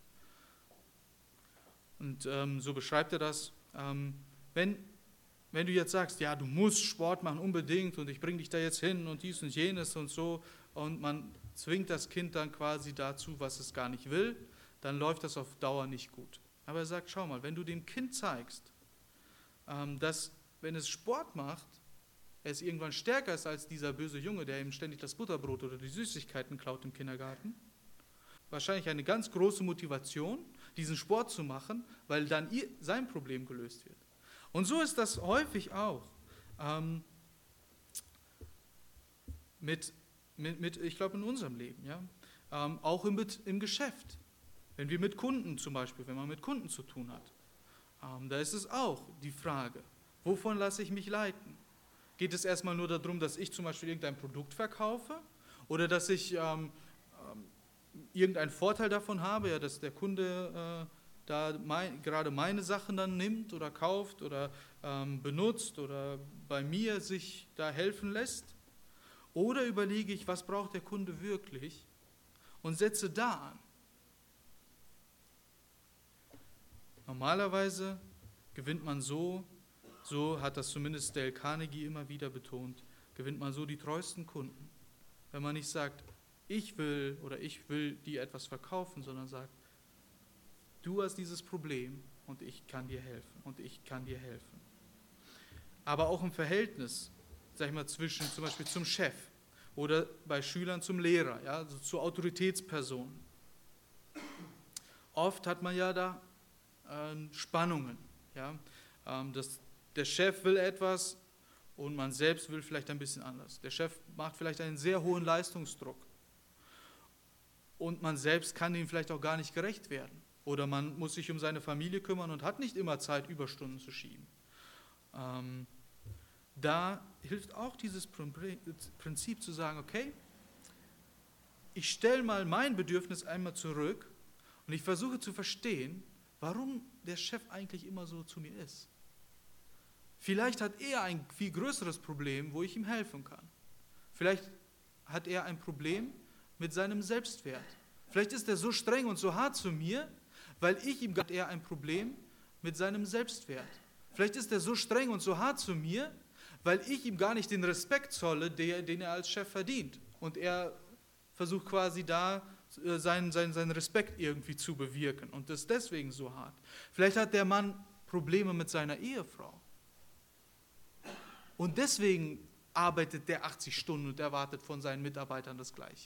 Und so beschreibt er das, wenn du jetzt sagst, ja, du musst Sport machen unbedingt und ich bringe dich da jetzt hin und dies und jenes und so, und man zwingt das Kind dann quasi dazu, was es gar nicht will, dann läuft das auf Dauer nicht gut. Aber er sagt, schau mal, wenn du dem Kind zeigst, dass, wenn es Sport macht, es irgendwann stärker ist als dieser böse Junge, der ihm ständig das Butterbrot oder die Süßigkeiten klaut im Kindergarten, wahrscheinlich eine ganz große Motivation, diesen Sport zu machen, weil dann sein Problem gelöst wird. Und so ist das häufig auch ich glaube, in unserem Leben, ja, auch im Geschäft. Wenn wir mit Kunden zum Beispiel, wenn man mit Kunden zu tun hat, da ist es auch die Frage, wovon lasse ich mich leiten? Geht es erstmal nur darum, dass ich zum Beispiel irgendein Produkt verkaufe oder dass ich irgendeinen Vorteil davon habe, ja, dass der Kunde gerade meine Sachen dann nimmt oder kauft oder benutzt oder bei mir sich da helfen lässt? Oder überlege ich, was braucht der Kunde wirklich und setze da an? Normalerweise gewinnt man so hat das zumindest Dale Carnegie immer wieder betont, gewinnt man so die treuesten Kunden. Wenn man nicht sagt, ich will dir etwas verkaufen, sondern sagt, du hast dieses Problem und ich kann dir helfen. Aber auch im Verhältnis, sag ich mal, zwischen zum Beispiel zum Chef oder bei Schülern zum Lehrer, ja, also zu Autoritätspersonen. Oft hat man ja da Spannungen. Ja, der Chef will etwas und man selbst will vielleicht ein bisschen anders. Der Chef macht vielleicht einen sehr hohen Leistungsdruck und man selbst kann ihm vielleicht auch gar nicht gerecht werden. Oder man muss sich um seine Familie kümmern und hat nicht immer Zeit, Überstunden zu schieben. Da hilft auch dieses Prinzip zu sagen, okay, ich stelle mal mein Bedürfnis einmal zurück und ich versuche zu verstehen, warum der Chef eigentlich immer so zu mir ist. Vielleicht hat er ein viel größeres Problem, wo ich ihm helfen kann. Vielleicht hat er ein Problem mit seinem Selbstwert. Vielleicht ist er so streng und so hart zu mir, weil hat er ein Problem mit seinem Selbstwert. Vielleicht ist er so streng und so hart zu mir, weil ich ihm gar nicht den Respekt zolle, den er als Chef verdient. Und er versucht quasi da seinen Respekt irgendwie zu bewirken und ist deswegen so hart. Vielleicht hat der Mann Probleme mit seiner Ehefrau. Und deswegen arbeitet der 80 Stunden und erwartet von seinen Mitarbeitern das Gleiche.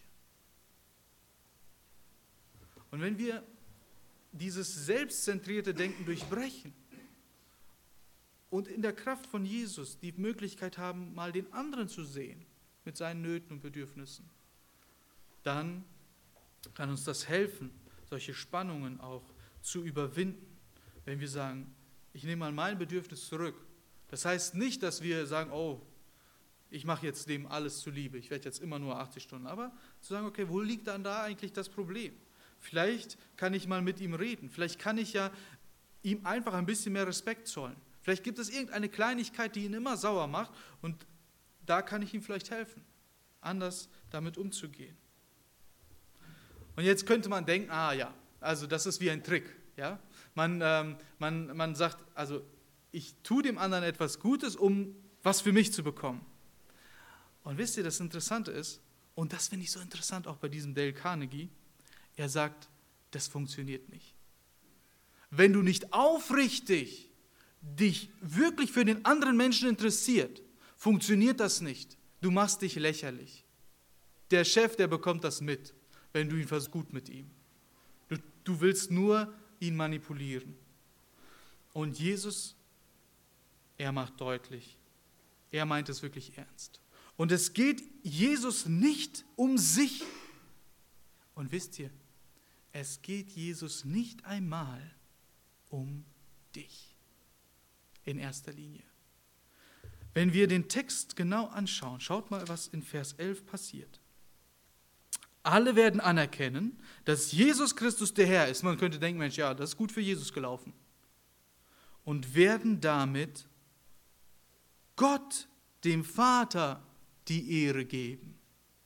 Und wenn wir dieses selbstzentrierte Denken durchbrechen und in der Kraft von Jesus die Möglichkeit haben, mal den anderen zu sehen mit seinen Nöten und Bedürfnissen, dann kann uns das helfen, solche Spannungen auch zu überwinden, wenn wir sagen, ich nehme mal mein Bedürfnis zurück. Das heißt nicht, dass wir sagen, oh, ich mache jetzt dem alles zuliebe, ich werde jetzt immer nur 80 Stunden, aber zu sagen, okay, wo liegt dann da eigentlich das Problem? Vielleicht kann ich mal mit ihm reden, vielleicht kann ich ja ihm einfach ein bisschen mehr Respekt zollen. Vielleicht gibt es irgendeine Kleinigkeit, die ihn immer sauer macht und da kann ich ihm vielleicht helfen, anders damit umzugehen. Und jetzt könnte man denken, ja, also das ist wie ein Trick. Ja? Man sagt, also ich tue dem anderen etwas Gutes, um was für mich zu bekommen. Und wisst ihr, das Interessante ist, und das finde ich so interessant auch bei diesem Dale Carnegie, er sagt, das funktioniert nicht. Wenn du nicht aufrichtig dich wirklich für den anderen Menschen interessiert, funktioniert das nicht. Du machst dich lächerlich. Der Chef, der bekommt das mit, wenn du ihn versuchst, gut mit ihm. Du willst nur ihn manipulieren. Und Jesus, er macht deutlich, er meint es wirklich ernst. Und es geht Jesus nicht um sich. Und wisst ihr, es geht Jesus nicht einmal um dich in erster Linie. Wenn wir den Text genau anschauen, schaut mal, was in Vers 11 passiert. Alle werden anerkennen, dass Jesus Christus der Herr ist. Man könnte denken, Mensch, ja, das ist gut für Jesus gelaufen. Und werden damit Gott, dem Vater, die Ehre geben.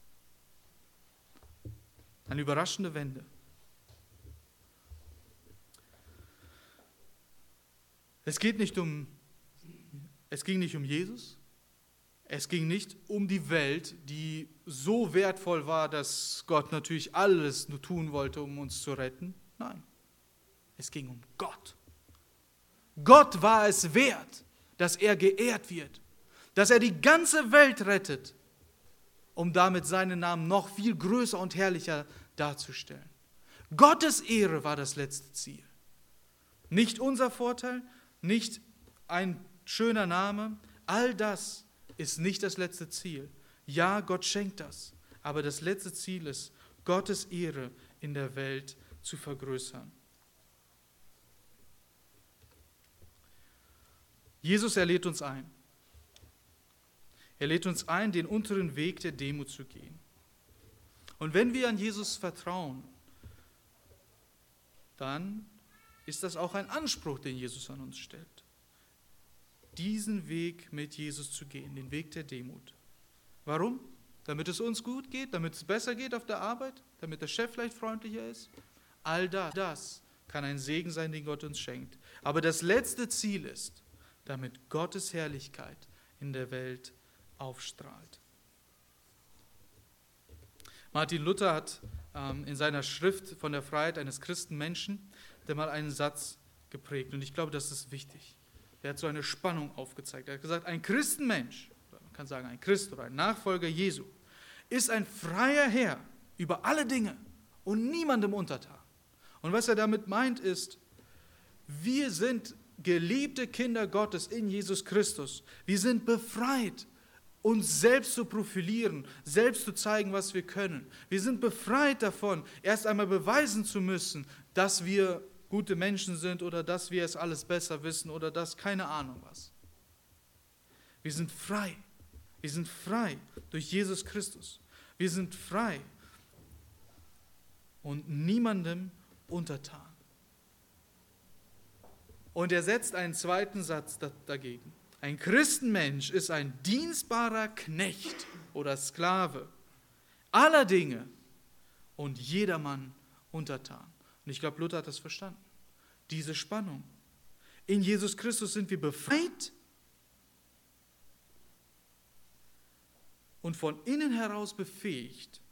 Eine überraschende Wende. Es ging nicht um Jesus. Es ging nicht um die Welt, die so wertvoll war, dass Gott natürlich alles nur tun wollte, um uns zu retten. Nein, es ging um Gott. Gott war es wert, dass er geehrt wird, dass er die ganze Welt rettet, um damit seinen Namen noch viel größer und herrlicher darzustellen. Gottes Ehre war das letzte Ziel. Nicht unser Vorteil, nicht ein schöner Name, all das ist nicht das letzte Ziel. Ja, Gott schenkt das, aber das letzte Ziel ist, Gottes Ehre in der Welt zu vergrößern. Jesus, er lädt uns ein. Er lädt uns ein, den unteren Weg der Demut zu gehen. Und wenn wir an Jesus vertrauen, dann ist das auch ein Anspruch, den Jesus an uns stellt. Diesen Weg mit Jesus zu gehen, den Weg der Demut. Warum? Damit es uns gut geht, damit es besser geht auf der Arbeit, damit der Chef vielleicht freundlicher ist. All das kann ein Segen sein, den Gott uns schenkt. Aber das letzte Ziel ist, damit Gottes Herrlichkeit in der Welt aufstrahlt. Martin Luther hat in seiner Schrift von der Freiheit eines Christenmenschen mal einen Satz geprägt. Und ich glaube, das ist wichtig. Er hat so eine Spannung aufgezeigt. Er hat gesagt, ein Christenmensch, man kann sagen ein Christ oder ein Nachfolger Jesu, ist ein freier Herr über alle Dinge und niemandem untertan. Und was er damit meint ist, wir sind geliebte Kinder Gottes in Jesus Christus. Wir sind befreit, uns selbst zu profilieren, selbst zu zeigen, was wir können. Wir sind befreit davon, erst einmal beweisen zu müssen, dass wir gute Menschen sind oder dass wir es alles besser wissen oder dass keine Ahnung was. Wir sind frei. Wir sind frei durch Jesus Christus. Wir sind frei und niemandem untertan. Und er setzt einen zweiten Satz dagegen. Ein Christenmensch ist ein dienstbarer Knecht oder Sklave aller Dinge und jedermann untertan. Und ich glaube, Luther hat das verstanden. Diese Spannung. In Jesus Christus sind wir befreit und von innen heraus befähigt,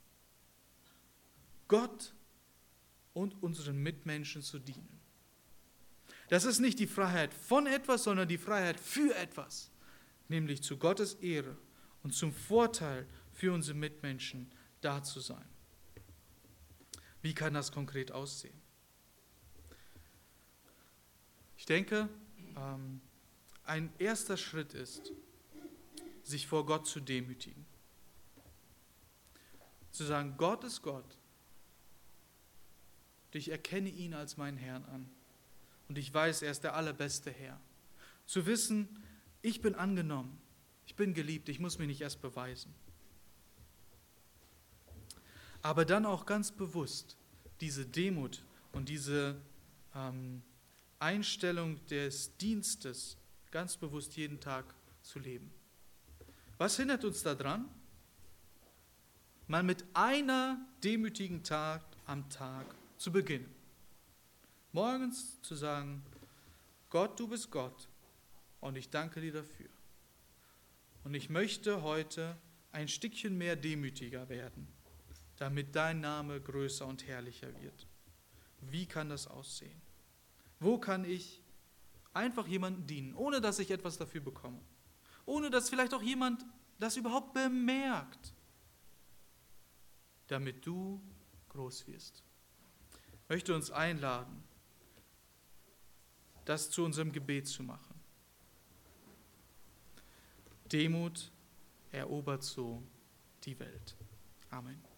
Gott und unseren Mitmenschen zu dienen. Das ist nicht die Freiheit von etwas, sondern die Freiheit für etwas, nämlich zu Gottes Ehre und zum Vorteil für unsere Mitmenschen da zu sein. Wie kann das konkret aussehen? Ich denke, ein erster Schritt ist, sich vor Gott zu demütigen. Zu sagen, Gott ist Gott. Und ich erkenne ihn als meinen Herrn an. Und ich weiß, er ist der allerbeste Herr. Zu wissen, ich bin angenommen, ich bin geliebt, ich muss mich nicht erst beweisen. Aber dann auch ganz bewusst diese Demut und diese Einstellung des Dienstes ganz bewusst jeden Tag zu leben. Was hindert uns daran? Mal mit einer demütigen Tat am Tag zu beginnen. Morgens zu sagen, Gott, du bist Gott und ich danke dir dafür. Und ich möchte heute ein Stückchen mehr demütiger werden, damit dein Name größer und herrlicher wird. Wie kann das aussehen? Wo kann ich einfach jemandem dienen, ohne dass ich etwas dafür bekomme? Ohne dass vielleicht auch jemand das überhaupt bemerkt, damit du groß wirst. Ich möchte uns einladen, das zu unserem Gebet zu machen. Demut erobert so die Welt. Amen.